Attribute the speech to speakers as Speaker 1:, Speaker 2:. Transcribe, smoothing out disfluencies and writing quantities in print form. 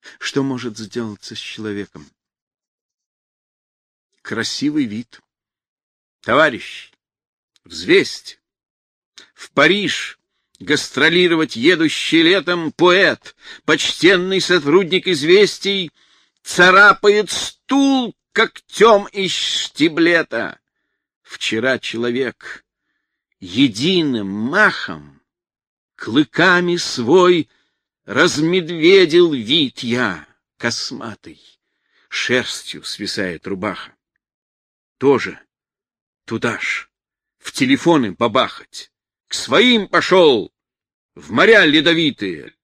Speaker 1: Что может сделаться с человеком? Красивый вид. Товарищ, взвесть. В Париж гастролировать едущий летом поэт, почтенный сотрудник известий, царапает стул когтем из штиблета. Вчера человек единым махом клыками свой размедведил вид я, косматый, шерстью свисает рубаха. Тоже туда ж, в телефоны бабахать, к своим пошел, в моря ледовитые,